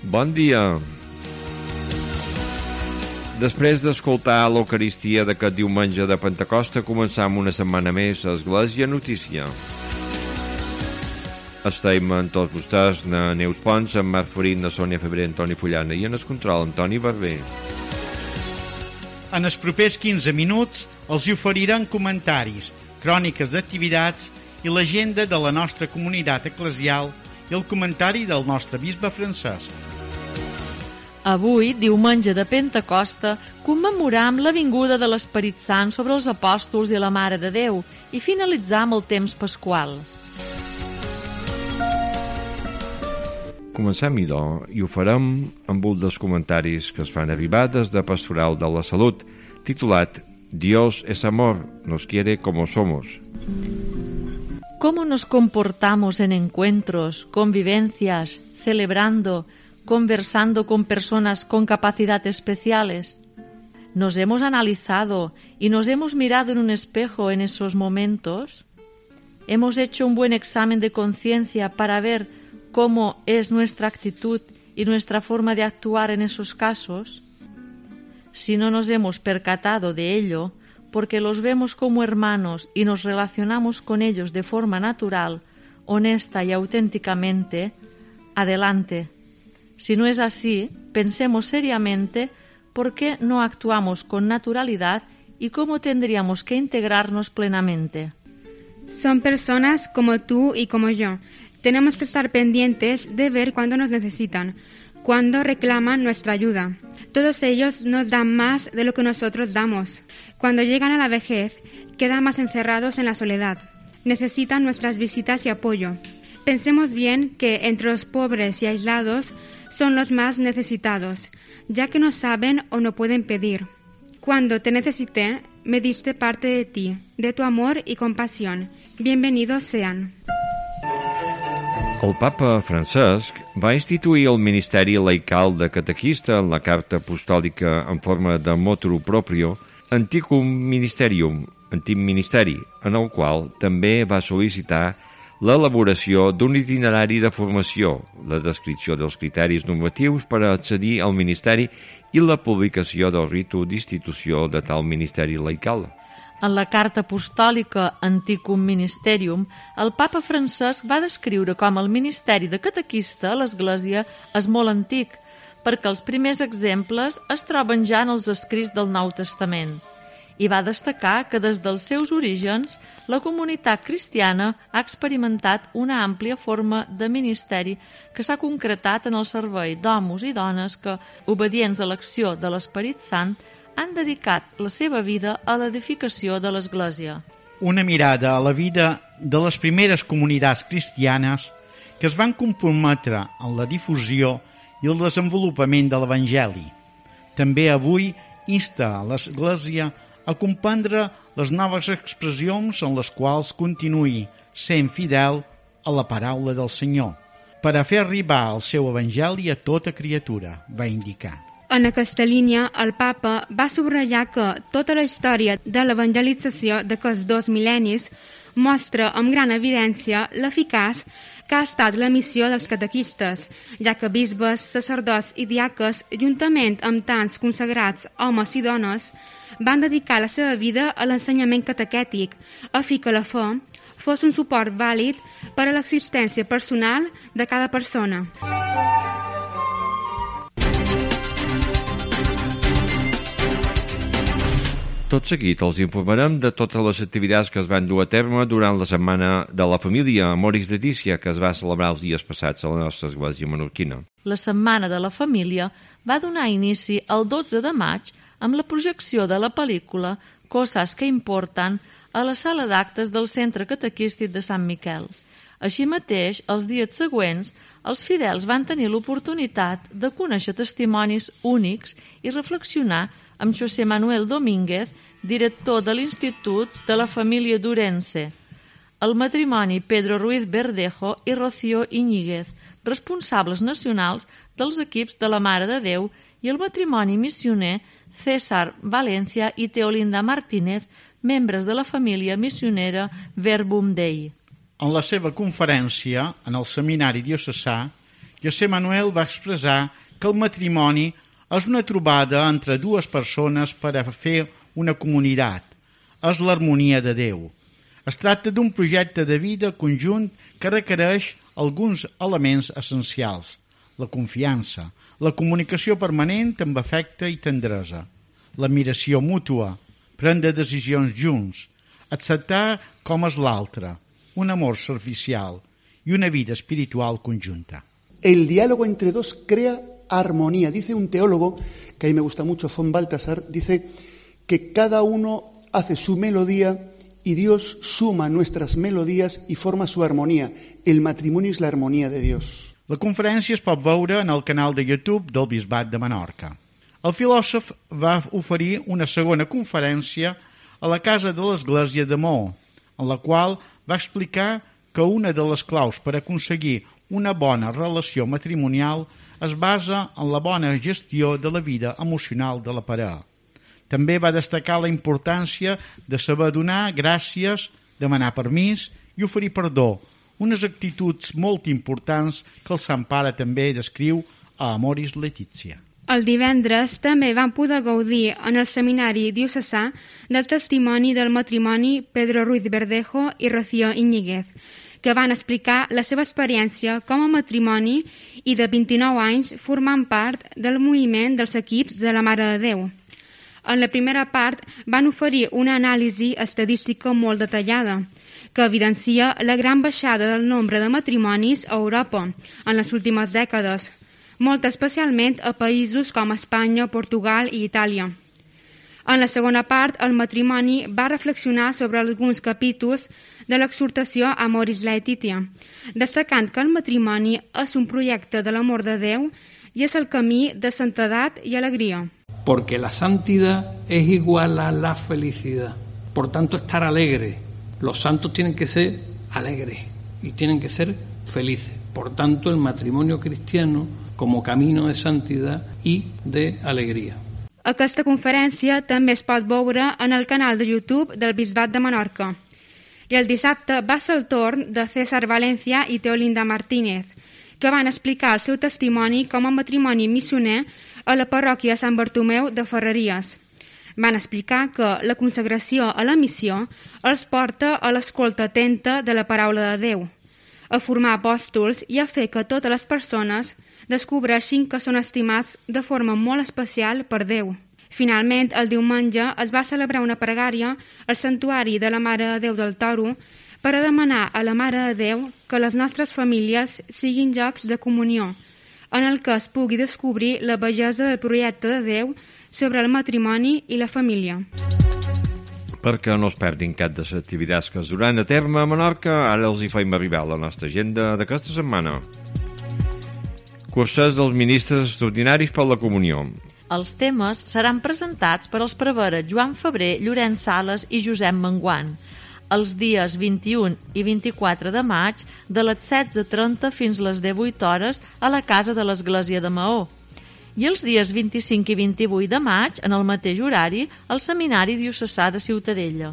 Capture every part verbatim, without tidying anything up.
Bon dia. Després d'escoltar l'Eucaristia d'aquest diumenge de Pentecosta, començam una setmana més a Església Notícia. Estem amb tots vostès, na Neus Pons, en Marc Farín, na Sònia Febrer, Antoni Fullana i en el control, Antoni Barber. En els propers quinze minuts els hi oferiran comentaris, cròniques d'activitats i l'agenda de la nostra comunitat eclesial i el comentari del nostre bisbe Francesc. Avui, diumenge de Pentecosta, commemoram la vinguda de l'Esperit Sant sobre els apòstols i la Mare de Déu i finalitzam el temps pasqual. Comencem, idò, i ho farem amb un dels comentaris que es fan arribar des de Pastoral de la Salut, titulat Dios es amor, nos quiere como somos. ¿Cómo nos comportamos en encuentros, convivencias, celebrando, conversando con personas con capacidades especiales? ¿Nos hemos analizado y nos hemos mirado en un espejo en esos momentos? ¿Hemos hecho un buen examen de conciencia para ver cómo es nuestra actitud y nuestra forma de actuar en esos casos? Si no nos hemos percatado de ello, porque los vemos como hermanos y nos relacionamos con ellos de forma natural, honesta y auténticamente, adelante. Si no es así, pensemos seriamente por qué no actuamos con naturalidad y cómo tendríamos que integrarnos plenamente. Son personas como tú y como yo. Tenemos que estar pendientes de ver cuándo nos necesitan, cuándo reclaman nuestra ayuda. Todos ellos nos dan más de lo que nosotros damos. Cuando llegan a la vejez, quedan más encerrados en la soledad. Necesitan nuestras visitas y apoyo. Pensemos bien que entre los pobres y aislados son los más necesitados, ya que no saben o no pueden pedir. Cuando te necesité, me diste parte de ti, de tu amor y compasión. Bienvenidos sean. El papa Francesc va instituir el Ministeri Laical de Catequista en la Carta Apostòlica en forma de motu proprio Anticum Ministerium, antic ministeri, en el qual també va sol·licitar l'elaboració d'un itinerari de formació, la descripció dels criteris normatius per a accedir al ministeri i la publicació del ritu d'institució de tal ministeri laical. En la Carta Apostòlica Anticum Ministerium, el papa Francesc va descriure com el ministeri de catequista a l'Església és molt antic, perquè els primers exemples es troben ja en els escrits del Nou Testament. I va destacar que des dels seus orígens la comunitat cristiana ha experimentat una àmplia forma de ministeri que s'ha concretat en el servei d'homes i dones que, obedients a l'acció de l'Esperit Sant, han dedicat la seva vida a l'edificació de l'Església. Una mirada a la vida de les primeres comunitats cristianes que es van comprometre en la difusió i el desenvolupament de l'Evangeli. També avui insta a l'Església a comprendre les noves expressions en les quals continuï sent fidel a la paraula del Senyor, per a fer arribar el seu Evangeli a tota criatura, va indicar. En aquesta línia, el papa va subratllar que tota la història de l'evangelització d'aquests dos mil·lennis mostra amb gran evidència l'eficaç que ha estat la missió dels catequistes, ja que bisbes, sacerdots i diaques, juntament amb tants consagrats homes i dones, van dedicar la seva vida a l'ensenyament catequètic, a fi que la fe fos un suport vàlid per a l'existència personal de cada persona. Tot seguit els informarem de totes les activitats que es van dur a terme durant la Setmana de la Família Amoris Laetitia que es va celebrar els dies passats a la nostra església menorquina. La Setmana de la Família va donar inici el dotze de maig amb la projecció de la pel·lícula Coses que importen a la sala d'actes del Centre Catequístic de Sant Miquel. Així mateix, els dies següents, els fidels van tenir l'oportunitat de conèixer testimonis únics i reflexionar amb José Manuel Domínguez, director de l'Institut de la Família d'Ourense, el matrimoni Pedro Ruiz Verdejo i Rocío Iñiguez, responsables nacionals dels equips de la Mare de Déu, i el matrimoni missioner César Valencia i Teolinda Martínez, membres de la família missionera Verbum Dei. En la seva conferència en el seminari diocesà, José Manuel va expressar que el matrimoni és una trobada entre dues persones per a fer una comunitat. És l'harmonia de Déu. Es tracta d'un projecte de vida conjunt que requereix alguns elements essencials: la confiança, la comunicació permanent amb afecte i tendresa, l'admiració mútua, prendre decisions junts, acceptar com és l'altre, un amor servicial i una vida espiritual conjunta. El diálogo entre dos crea armonía. Dice un teólogo, que a mí me gusta mucho, von Balthasar, dice que cada uno hace su melodía y Dios suma nuestras melodías y forma su armonía. El matrimonio es la armonía de Dios. La conferència es pot veure en el canal de YouTube del Bisbat de Menorca. El filòsof va oferir una segona conferència a la Casa de l'Església de Maó, en la qual va explicar que una de les claus per aconseguir una bona relació matrimonial es basa en la bona gestió de la vida emocional de la parella. També va destacar la importància de saber donar gràcies, demanar permís i oferir perdó, unes actituds molt importants que el Sant Pare també descriu a Amoris Laetitia. El divendres també van poder gaudir en el seminari diocesà del testimoni del matrimoni Pedro Ruiz Verdejo i Rocío Iñiguez, que van explicar la seva experiència com a matrimoni i de vint-i-nou anys formant part del moviment dels equips de la Mare de Déu. En la primera part van oferir una anàlisi estadística molt detallada, que evidencia la gran baixada del nombre de matrimonis a Europa en les últimes dècades, molt especialment a països com Espanya, Portugal i Itàlia. En la segona part, el matrimoni va reflexionar sobre alguns capítols de l'exhortació Amoris Laetitia, destacant que el matrimoni és un projecte de l'amor de Déu i és el camí de santedat i alegria. Porque la santidad es igual a la felicidad. Por tanto, estar alegre. Los santos tienen que ser alegres y tienen que ser felices. Por tanto, el matrimonio cristiano como camino de santidad y de alegría. Aquesta conferència també es pot veure en el canal de YouTube del Bisbat de Menorca. I el dissabte va ser el torn de César Valencia i Teolinda Martínez, que van explicar el seu testimoni com a matrimoni missioner a la parròquia de Sant Bartomeu de Ferreries. Van explicar que la consagració a la missió els porta a l'escolta atenta de la paraula de Déu, a formar apòstols i a fer que totes les persones descobreixin que són estimats de forma molt especial per Déu. Finalment, el diumenge es va celebrar una pregària al santuari de la Mare de Déu del Toro per a demanar a la Mare de Déu que les nostres famílies siguin llocs de comunió, en el que es pugui descobrir la bellesa del projecte de Déu sobre el matrimoni i la família. Perquè no es perdin cap de les activitats que es duran a terme a Menorca, ara els hi faim arribar a la nostra agenda d'aquesta setmana. Curses dels ministres extraordinaris per la comunió. Els temes seran presentats per als preveres Joan Febrer, Llorenç Sales i Josep Menguant, els dies vint-i-un i vint-i-quatre de maig, de les setze trenta fins les divuit hores a la Casa de l'Església de Maó. I els dies vint-i-cinc i vint-i-vuit de maig, en el mateix horari, al Seminari Diocesà de Ciutadella.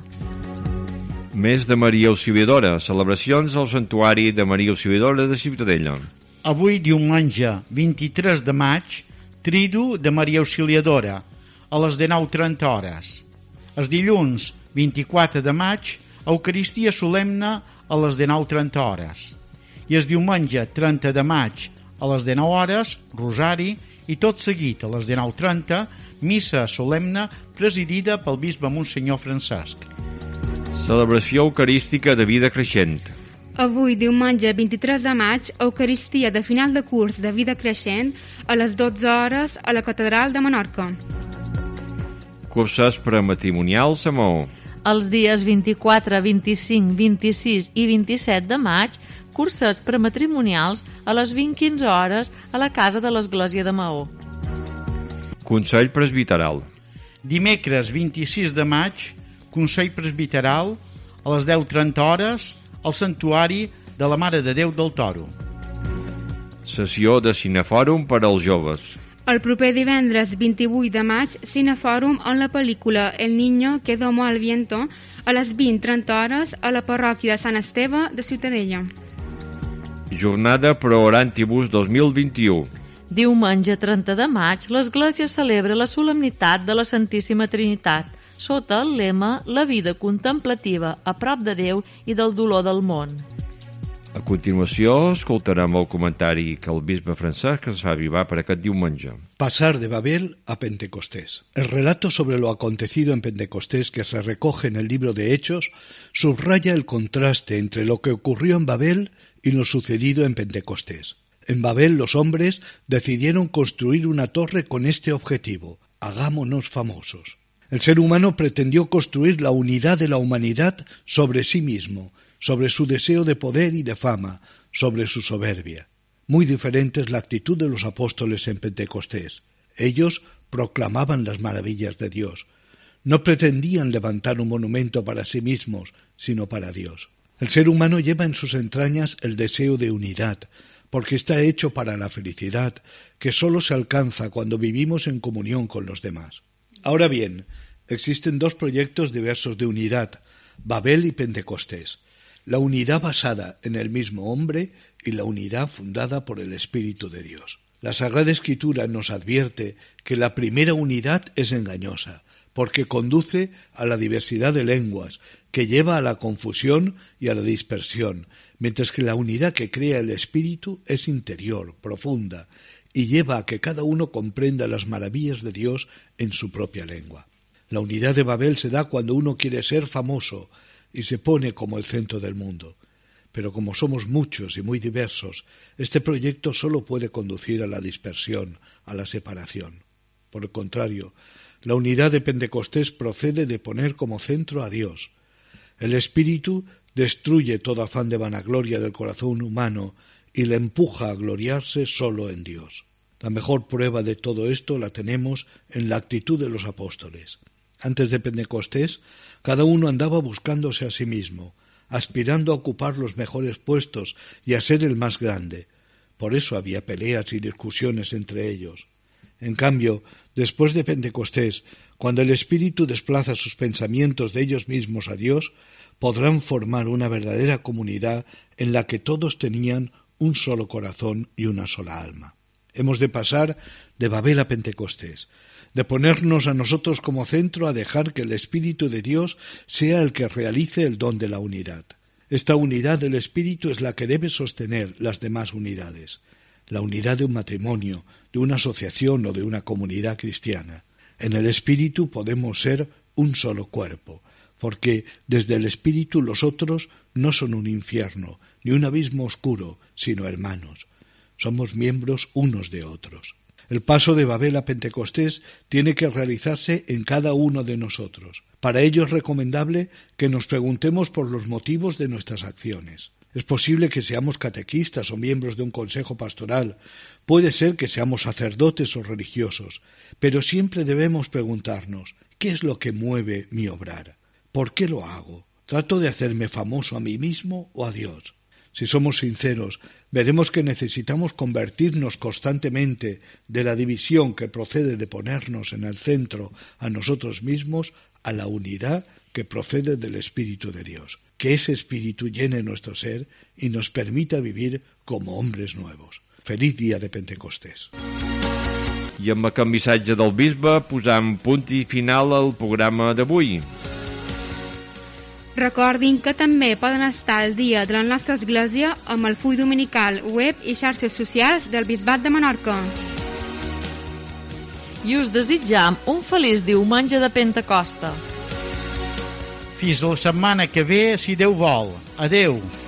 Mes de Maria Auxiliadora, celebracions al Santuari de Maria Auxiliadora de Ciutadella. Avui, diumenge vint-i-tres de maig, Tridu de Maria Auxiliadora, a les dinou trenta hores. El dilluns vint-i-quatre de maig, Eucaristia solemne a les dinou trenta hores. I el diumenge trenta de maig, a les dinou hores, Rosari, i tot seguit a les dinou trenta, missa solemne presidida pel bisbe Monsenyor Francesc. Celebració eucarística de vida creixent. Avui, diumenge vint-i-tres de maig, Eucaristia de final de curs de vida creixent a les dotze hores a la Catedral de Menorca. Curses prematrimonials a Maó. Els dies vint-i-quatre, vint-i-cinc, vint-i-sis i vint-i-set de maig, curses prematrimonials a les vint quinze hores a la Casa de l'Església de Maó. Consell presbiteral. Dimecres vint-i-sis de maig, Consell presbiteral a les deu trenta hores al Santuari de la Mare de Déu del Toro. Sessió de cinefòrum per als joves. El proper divendres vint-i-vuit de maig, cinefòrum en la pel·lícula El niño que domó al viento a les vint trenta hores a la parròquia de Sant Esteve de Ciutadella. Jornada Pro Orantibus dos mil vint-i-u. Diumenge trenta de maig, l'Església celebra la solemnitat de la Santíssima Trinitat, sota el lema La vida contemplativa a prop de Déu i del dolor del món. A continuació, escoltarem el comentari que el bisbe Francesc ens fa arribar per aquest diumenge. Pasar de Babel a Pentecostés. El relato sobre lo acontecido en Pentecostés que se recoge en el libro de Hechos subraya el contraste entre lo que ocurrió en Babel y lo sucedido en Pentecostés. En Babel los hombres decidieron construir una torre con este objetivo: hagámonos famosos. El ser humano pretendió construir la unidad de la humanidad sobre sí mismo, sobre su deseo de poder y de fama, sobre su soberbia. Muy diferente es la actitud de los apóstoles en Pentecostés. Ellos proclamaban las maravillas de Dios. No pretendían levantar un monumento para sí mismos, sino para Dios. El ser humano lleva en sus entrañas el deseo de unidad, porque está hecho para la felicidad, que sólo se alcanza cuando vivimos en comunión con los demás. Ahora bien, existen dos proyectos diversos de unidad, Babel y Pentecostés. La unidad basada en el mismo hombre y la unidad fundada por el Espíritu de Dios. La Sagrada Escritura nos advierte que la primera unidad es engañosa, porque conduce a la diversidad de lenguas, que lleva a la confusión y a la dispersión, mientras que la unidad que crea el Espíritu es interior, profunda, y lleva a que cada uno comprenda las maravillas de Dios en su propia lengua. La unidad de Babel se da cuando uno quiere ser famoso, y se pone como el centro del mundo. Pero como somos muchos y muy diversos, este proyecto solo puede conducir a la dispersión, a la separación. Por el contrario, la unidad de Pentecostés procede de poner como centro a Dios. El Espíritu destruye todo afán de vanagloria del corazón humano y le empuja a gloriarse solo en Dios. La mejor prueba de todo esto la tenemos en la actitud de los apóstoles. Antes de Pentecostés, cada uno andaba buscándose a sí mismo, aspirando a ocupar los mejores puestos y a ser el más grande. Por eso había peleas y discusiones entre ellos. En cambio, después de Pentecostés, cuando el Espíritu desplaza sus pensamientos de ellos mismos a Dios, podrán formar una verdadera comunidad en la que todos tenían un solo corazón y una sola alma. Hemos de pasar de Babel a Pentecostés, de ponernos a nosotros como centro a dejar que el Espíritu de Dios sea el que realice el don de la unidad. Esta unidad del Espíritu es la que debe sostener las demás unidades, la unidad de un matrimonio, de una asociación o de una comunidad cristiana. En el Espíritu podemos ser un solo cuerpo, porque desde el Espíritu los otros no son un infierno, ni un abismo oscuro, sino hermanos. Somos miembros unos de otros. El paso de Babel a Pentecostés tiene que realizarse en cada uno de nosotros. Para ello es recomendable que nos preguntemos por los motivos de nuestras acciones. Es posible que seamos catequistas o miembros de un consejo pastoral, puede ser que seamos sacerdotes o religiosos, pero siempre debemos preguntarnos, ¿qué es lo que mueve mi obrar? ¿Por qué lo hago? ¿Trato de hacerme famoso a mí mismo o a Dios? Si somos sinceros, veremos que necesitamos convertirnos constantemente de la división que procede de ponernos en el centro a nosotros mismos a la unidad que procede del Espíritu de Dios. Que ese Espíritu llene nuestro ser y nos permita vivir como hombres nuevos. Feliç dia de Pentecostés. I amb aquest missatge del bisbe posam punt i final al programa d'avui. Recordin que també poden estar al dia de la nostra església amb el full dominical, web i xarxes socials del Bisbat de Menorca. I us desitjam un feliç diumenge de Pentecosta. Fins la setmana que ve, si Déu vol. Adeu.